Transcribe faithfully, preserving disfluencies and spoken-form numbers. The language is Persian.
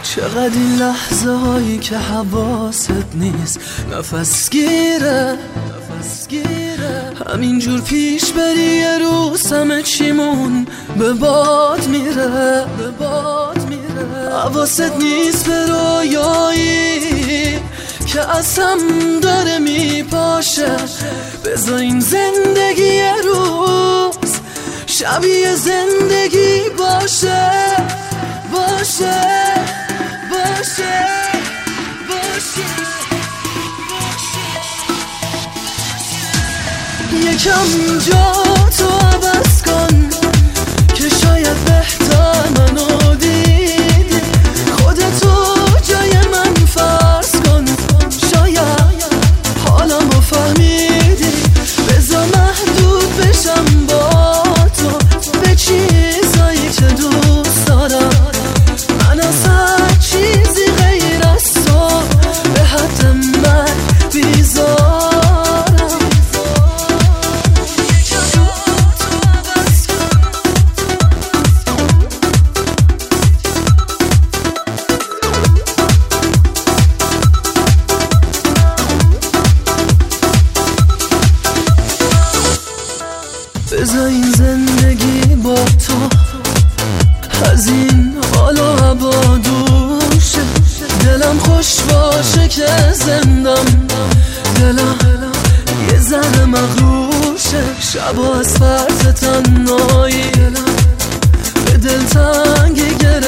چقدر این لحظه هایی که حواست نیست نفس گیره نفس گیره همینجور پیش بری یه روز همه چیمون به باد میره به باد میره حواست نیست به رویایی که از هم داره میپاشه بذار این زندگی یه روز شبیه زندگی باشه باشه باشه باشه یکم جا تو عوض کن که شاید بهتر منو دیدی خودتو جای من فرض کن شاید حالمو فهمیدی بذار محدود بشم با تو به چیزایی که دوست دارم من از هر چیزی غیر از تو به حد من بیزارم بذار این زندگی با تو از این حال و هوا دور شه دلم خوش باشه که زندم دلم یه ذره مغرور شه شبا از فرط تنهایی به دل تنگی